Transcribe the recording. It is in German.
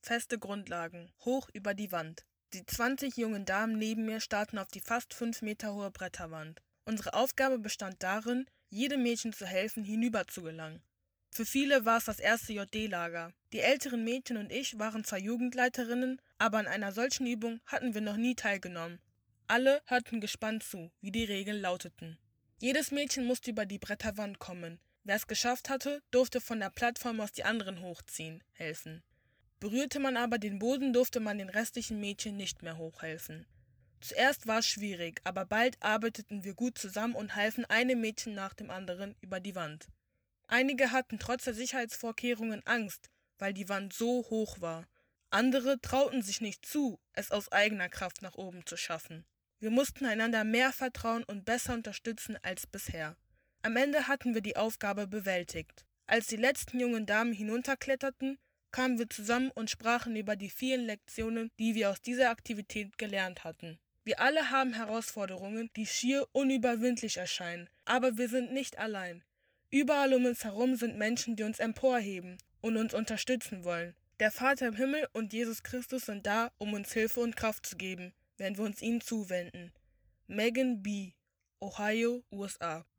feste Grundlagen, hoch über die Wand. Die 20 jungen Damen neben mir starrten auf die fast 5 Meter hohe Bretterwand. Unsere Aufgabe bestand darin, jedem Mädchen zu helfen, hinüber zu gelangen. Für viele war es das erste JD-Lager. Die älteren Mädchen und ich waren zwar Jugendleiterinnen, aber an einer solchen Übung hatten wir noch nie teilgenommen. Alle hörten gespannt zu, wie die Regeln lauteten. Jedes Mädchen musste über die Bretterwand kommen. Wer es geschafft hatte, durfte von der Plattform aus die anderen hochziehen, helfen. Berührte man aber den Boden, durfte man den restlichen Mädchen nicht mehr hochhelfen. Zuerst war es schwierig, aber bald arbeiteten wir gut zusammen und halfen einem Mädchen nach dem anderen über die Wand. Einige hatten trotz der Sicherheitsvorkehrungen Angst, weil die Wand so hoch war. Andere trauten sich nicht zu, es aus eigener Kraft nach oben zu schaffen. Wir mussten einander mehr vertrauen und besser unterstützen als bisher. Am Ende hatten wir die Aufgabe bewältigt. Als die letzten jungen Damen hinunterkletterten, kamen wir zusammen und sprachen über die vielen Lektionen, die wir aus dieser Aktivität gelernt hatten. Wir alle haben Herausforderungen, die schier unüberwindlich erscheinen, aber wir sind nicht allein. Überall um uns herum sind Menschen, die uns emporheben und uns unterstützen wollen. Der Vater im Himmel und Jesus Christus sind da, um uns Hilfe und Kraft zu geben, wenn wir uns ihnen zuwenden. Megan B., Ohio, USA.